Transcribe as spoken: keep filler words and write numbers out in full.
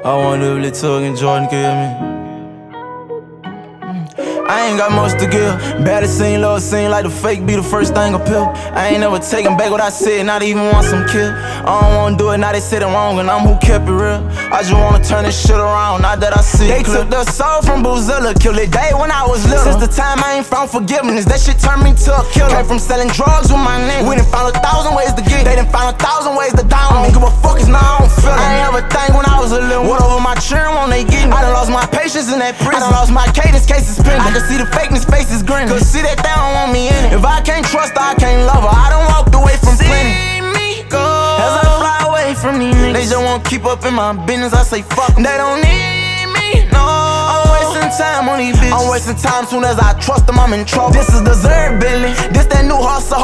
I wanna live Lil Tug and Jordan, can you hear me? I ain't got much to give. Baddest scene, love scene, like the fake be the first thing I pill. I ain't never taken back what I said, not even want some kill. I don't wanna do it, now they said it wrong, and I'm who kept it real. I just wanna turn this shit around, now that I see it. They clear. Took the soul from Boozilla, killed it day when I was little. Since the time I ain't found forgiveness, that shit turned me to a killer. Came from selling drugs with my name. We done found a thousand ways to get it. They done found a thousand ways to down me. I don't give a fuck, cause now I don't feel it. I ain't ever think when I was a little. What over my children won't they get me? I done lost my patience in that prison. I done lost my cadence, cases pending. I can see the fakeness, faces grinning. Cause see that they don't want me in it. If I can't trust her, I can't love her. I done walked away from see plenty. Me go as I fly away from these niggas. They just won't keep up in my business. I say fuck them. They don't need me, no. I'm wasting time on these bitches. I'm wasting time soon as I trust them, I'm in trouble. This is the Zerb Billy. This that new hustle.